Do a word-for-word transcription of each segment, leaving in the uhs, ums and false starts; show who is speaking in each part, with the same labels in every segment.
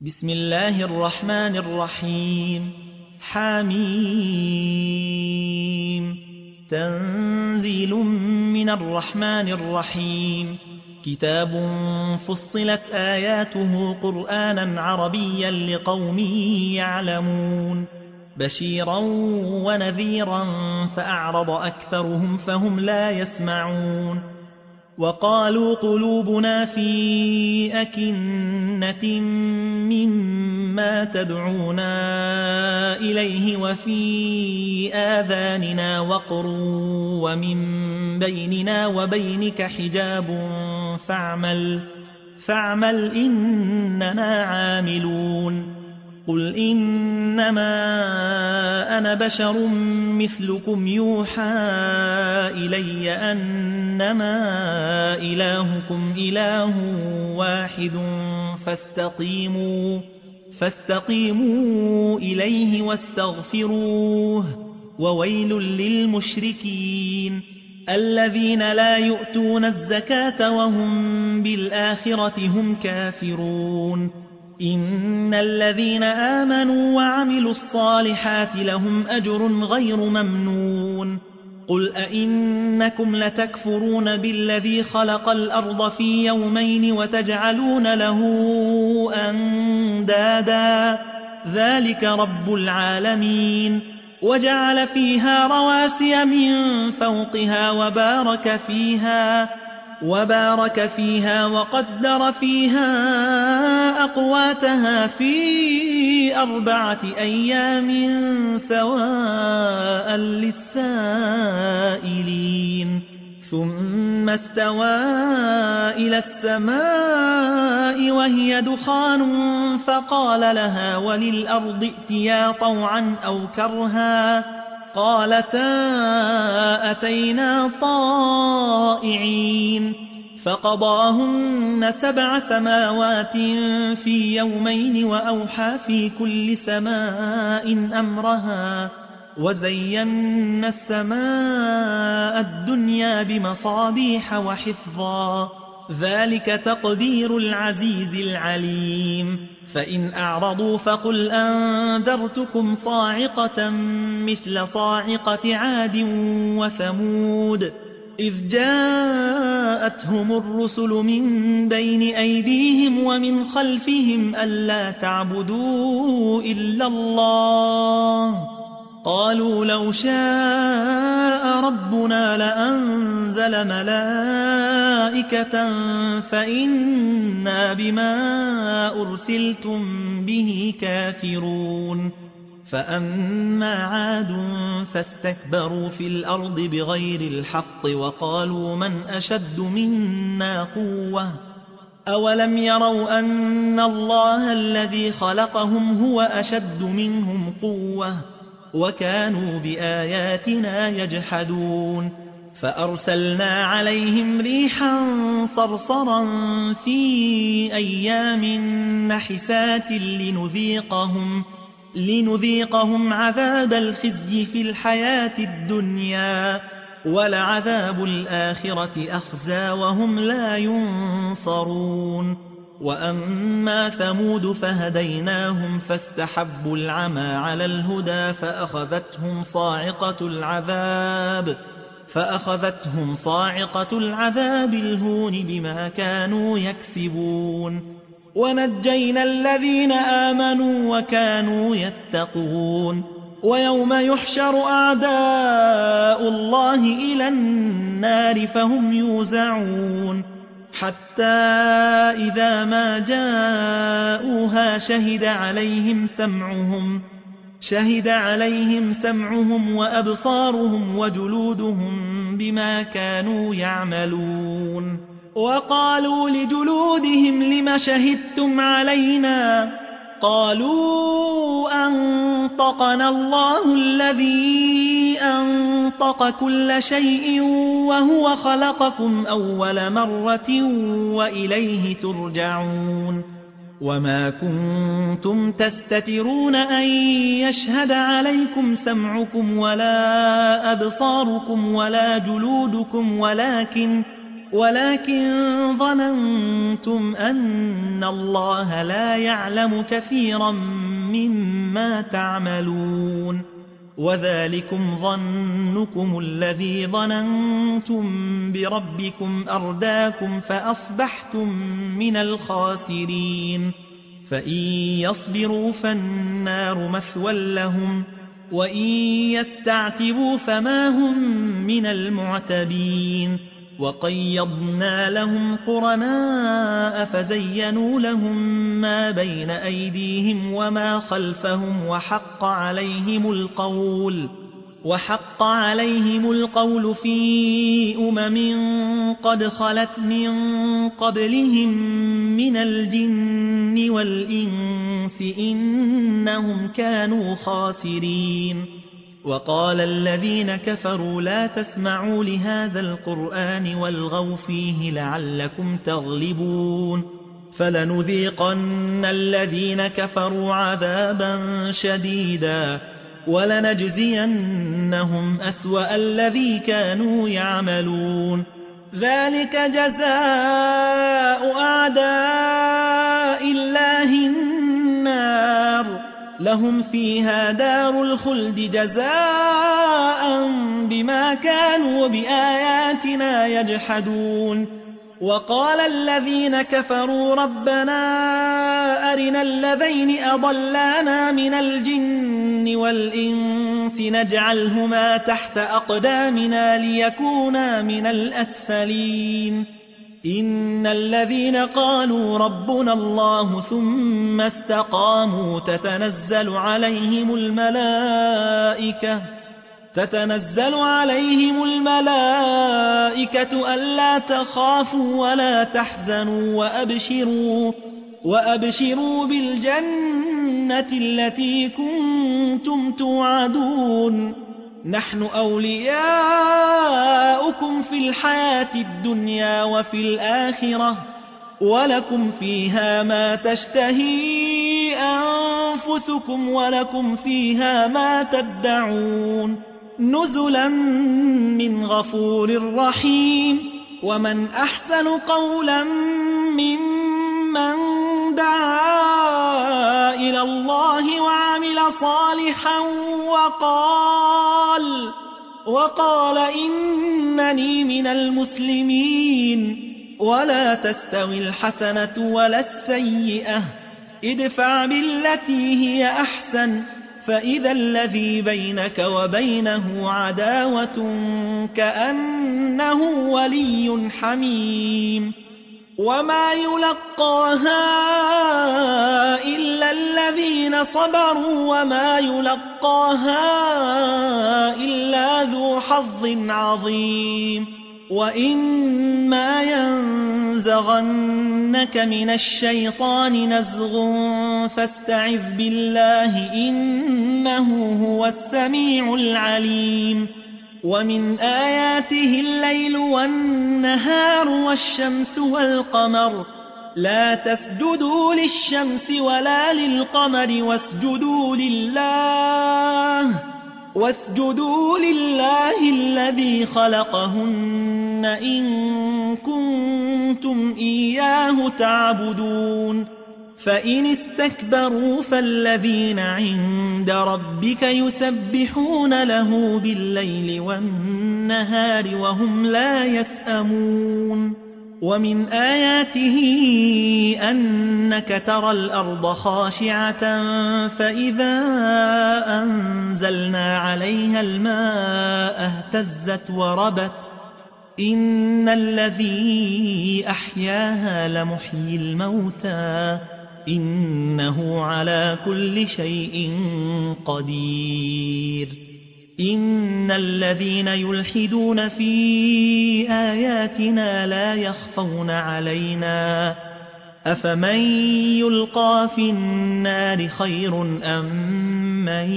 Speaker 1: بسم الله الرحمن الرحيم حميم تنزيل من الرحمن الرحيم كتاب فصلت آياته قرآنا عربيا لقوم يعلمون بشيرا ونذيرا فأعرض أكثرهم فهم لا يسمعون وقالوا قلوبنا في أكنة مما تدعونا إليه وفي آذاننا وقر ومن بيننا وبينك حجاب فاعمل, فاعمل إننا عاملون قل إنما أنا بشر مثلكم يوحى إلي أنما إلهكم إله واحد فاستقيموا, فاستقيموا إليه واستغفروه وويل للمشركين الذين لا يؤتون الزكاة وهم بالآخرة هم كافرون إن الذين آمنوا وعملوا الصالحات لهم أجر غير ممنون قل أئنكم لتكفرون بالذي خلق الأرض في يومين وتجعلون له أندادا ذلك رب العالمين وجعل فيها رواسي من فوقها وبارك فيها وبارك فيها وقدر فيها أقواتها في أربعة أيام سواء للسائلين ثم استوى إلى السماء وهي دخان فقال لها وللأرض ائتيا طوعا أو كرها قالتا أتينا طائعين فقضاهن سبع سماوات في يومين وأوحى في كل سماء أمرها وزينا السماء الدنيا بمصابيح وحفظا ذلك تقدير العزيز العليم فإن أعرضوا فقل أنذرتكم صاعقة مثل صاعقة عاد وثمود إذ جاءتهم الرسل من بين أيديهم ومن خلفهم ألا تعبدوا إلا الله قالوا لو شاء ربنا لأنزل ملائكة فإنا بما أرسلتم به كافرون فأما عاد فاستكبروا في الأرض بغير الحق وقالوا من أشد منا قوة أولم يروا أن الله الذي خلقهم هو أشد منهم قوة وكانوا بآياتنا يجحدون فأرسلنا عليهم ريحا صرصرا في أيام نحسات لنذيقهم, لنذيقهم عذاب الخزي في الحياة الدنيا ولعذاب الآخرة أخزى وهم لا ينصرون وأما ثمود فهديناهم فاستحبوا العمى على الهدى فأخذتهم صاعقة العذاب فأخذتهم صاعقة العذاب الهون بما كانوا يكسبون ونجينا الذين آمنوا وكانوا يتقون ويوم يحشر أعداء الله إلى النار فهم يوزعون حتى إذا ما جاءوها شهد عليهم سمعهم شهد عليهم سمعهم وأبصارهم وجلودهم بما كانوا يعملون وقالوا لجلودهم لم شهدتم علينا قالوا أنطقنا الله الذي أنطق كل شيء وهو خلقكم أول مرة وإليه ترجعون وما كنتم تستترون أن يشهد عليكم سمعكم ولا أبصاركم ولا جلودكم ولكن ولكن ظننتم أن الله لا يعلم كثيرا مما تعملون وذلكم ظنكم الذي ظننتم بربكم أرداكم فأصبحتم من الخاسرين فإن يصبروا فالنار مثوى لهم وإن يستعتبوا فما هم من المعتبين وقيضنا لهم قرناء فزينوا لهم ما بين أيديهم وما خلفهم وحق عليهم القول وحق عليهم القول في أمم قد خلت من قبلهم من الجن والإنس إنهم كانوا خاسرين وقال الذين كفروا لا تسمعوا لهذا القرآن والغوا فيه لعلكم تغلبون فلنذيقن الذين كفروا عذابا شديدا ولنجزينهم أسوأ الذي كانوا يعملون ذلك جزاء أعداء الله النار لهم فيها دار الخلد جزاء بما كانوا بآياتنا يجحدون وقال الذين كفروا ربنا أرنا الذين أضلانا من الجن والإنس نجعلهما تحت أقدامنا ليكونا من الأسفلين إن الذين قالوا ربنا الله ثم استقاموا تتنزل عليهم الملائكة تتنزل عليهم الملائكة ألا تخافوا ولا تحزنوا وأبشروا, وأبشروا بالجنة التي كنتم توعدون نحن أولياؤكم في الحياة الدنيا وفي الآخرة ولكم فيها ما تشتهي أنفسكم ولكم فيها ما تدعون نزلا من غفور رحيم ومن أحسن قولا ممن دعا إلى الله وعمل صالحا وقال, وقال إنني من المسلمين ولا تستوي الحسنة ولا السيئة ادفع بالتي هي أحسن فإذا الذي بينك وبينه عداوة كأنه ولي حميم وما يلقاها إلا الذين صبروا وما يلقاها إلا ذو حظ عظيم وإما ينزغنك من الشيطان نزغ فاستعذ بالله إنه هو السميع العليم ومن آياته الليل والنهار والشمس والقمر لا تسجدوا للشمس ولا للقمر واسجدوا لله واسجدوا لله الذي خلقهن إن كنتم إياه تعبدون فإن استكبروا فالذين عند ربك يسبحون له بالليل والنهار وهم لا يسأمون ومن آياته أنك ترى الأرض خاشعة فإذا أنزلنا عليها الماء اهتزت وربت إن الذي أحياها لمحيي الموتى إنه على كل شيء قدير إن الذين يلحدون في آياتنا لا يخفون علينا أفمن يلقى في النار خير أم من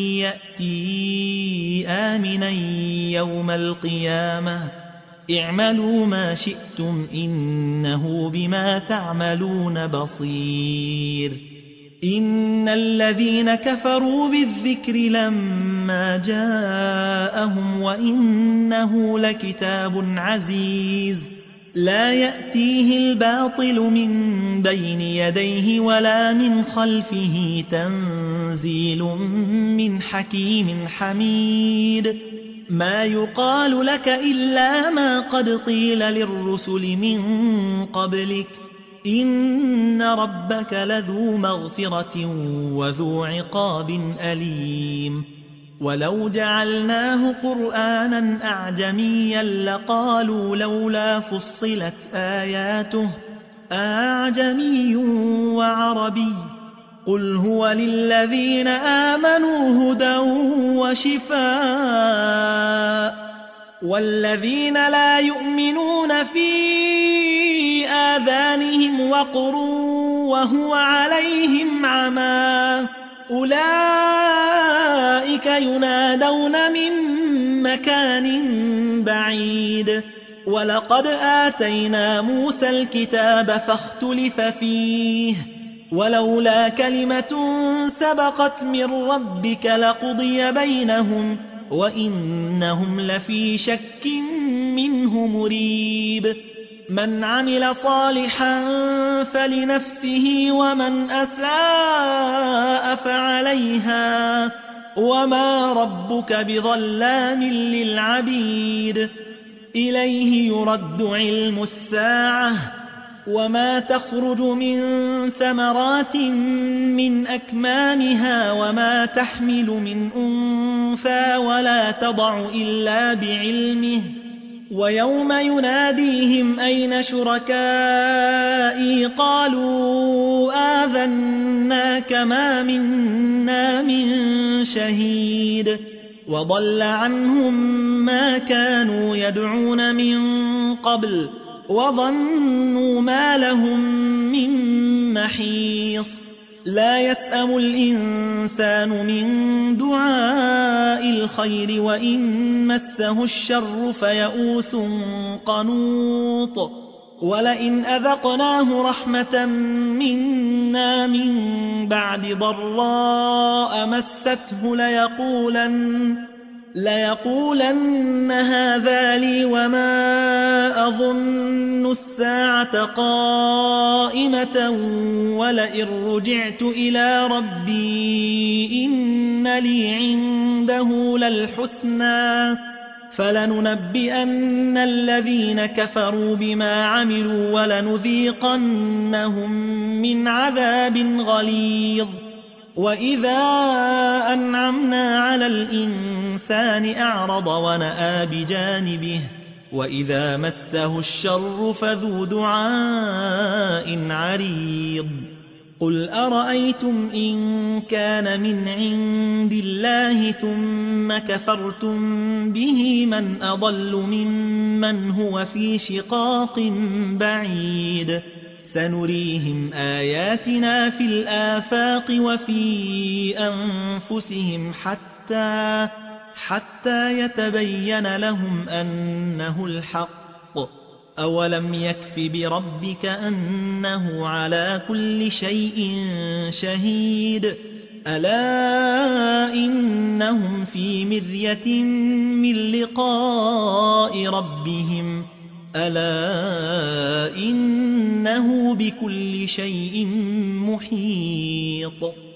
Speaker 1: يأتي آمنا يوم القيامة اعملوا ما شئتم إنه بما تعملون بصير إن الذين كفروا بالذكر لما جاءهم وإنه لكتاب عزيز لا يأتيه الباطل من بين يديه ولا من خلفه تنزيل من حكيم حميد ما يقال لك إلا ما قد قيل للرسل من قبلك إن ربك لذو مغفرة وذو عقاب أليم ولو جعلناه قرآنا أعجميا لقالوا لولا فصلت آياته أعجمي وعربي قل هو للذين آمنوا هدى وشفاء والذين لا يؤمنون في آذانهم وقر وهو عليهم عمى أولئك ينادون من مكان بعيد ولقد آتينا موسى الكتاب فاختلف فيه ولولا كلمة سبقت من ربك لقضي بينهم وإنهم لفي شك منه مريب من عمل صالحا فلنفسه ومن أساء فعليها وما ربك بظلام للعبيد إليه يرد علم الساعة وما تخرج من ثمرات من أكمامها وما تحمل من أنثى ولا تضع إلا بعلمه ويوم يناديهم أين شركائي قالوا آذناك ما منا من شهيد وضل عنهم ما كانوا يدعون من قبل وظنوا ما لهم من محيص لا يسأم الإنسان من دعاء الخير وإن مسه الشر فيئوس قنوط ولئن أذقناه رحمة منا من بعد ضراء مسته ليقولن ليقولن هذا لي وما أظن الساعة قائمة ولئن رجعت إلى ربي إن لي عنده للحسنى فلننبئن الذين كفروا بما عملوا ولنذيقنهم من عذاب غليظ وإذا أنعمنا على الإنسان أعرض ونأى بجانبه وإذا مسه الشر فذو دعاء عريض قل أرأيتم إن كان من عند الله ثم كفرتم به من أضل ممن هو في شقاق بعيد سنريهم آياتنا في الآفاق وفي أنفسهم حتى حتى يتبين لهم أنه الحق أولم يكف بربك أنه على كل شيء شهيد ألا إنهم في مرية من لقاء ربهم ألا إنه بكل شيء محيط